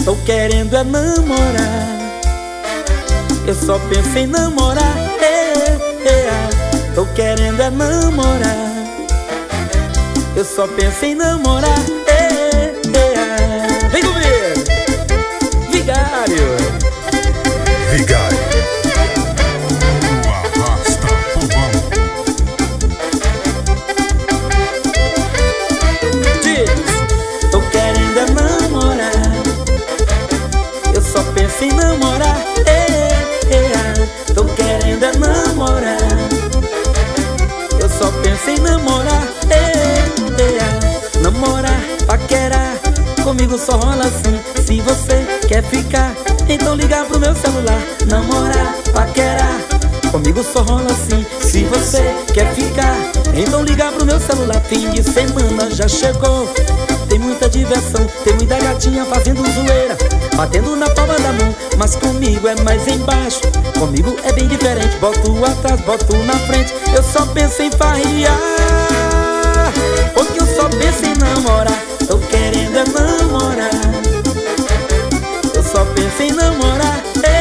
tô querendo é namorar. Eu só penso em namorar. Tô querendo é namorar. Eu só penso em namorar. Vem comigo, Vigário. Vigário, o arrasta povão. Diz, tô querendo é namorar. Eu só penso em namorar. Tô querendo é namorar. Eu só penso em namorar. Namorar, paquerar, comigo só rola assim. Se você quer ficar, então liga pro meu celular. Namorar, paquerar, comigo só rola assim. Se você quer ficar, então liga pro meu celular. Fim de semana já chegou, tem muita diversão, tem muita gatinha fazendo zoeira, batendo na palma da mão. Mas comigo é mais embaixo, comigo é bem diferente. Boto atrás, boto na frente, eu só penso em farrear, porque eu só penso em namorar. Tô querendo é namorar. Eu só penso em namorar.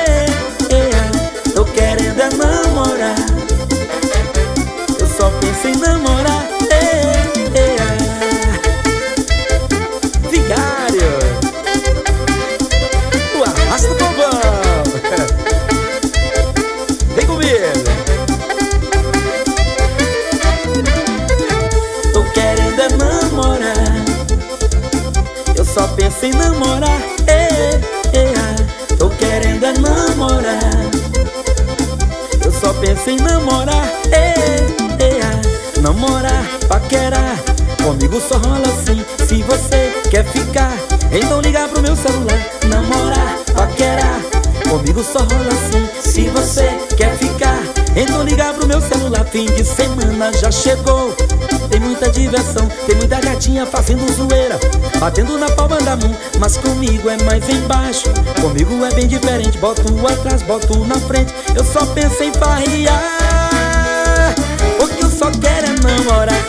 Tô querendo é namorar. Eu só penso em namorar. Vigário, o arrasta povão. Vem comigo. Tô querendo é namorar. Eu só penso em namorar. Tô querendo é namorar. Eu só penso em namorar. Namorar, paquerar, comigo só rola assim. Se você quer ficar, então liga pro meu celular. Namorar, paquerar, comigo só rola assim. Se você quer ficar, então liga pro meu celular. Fim de semana já chegou, tem muita diversão, tem muita gatinha fazendo zoeira, batendo na palma da mão. Mas comigo é mais embaixo, comigo é bem diferente. Boto atrás, boto na frente, eu só penso em farrear, porque eu só quero é namorar.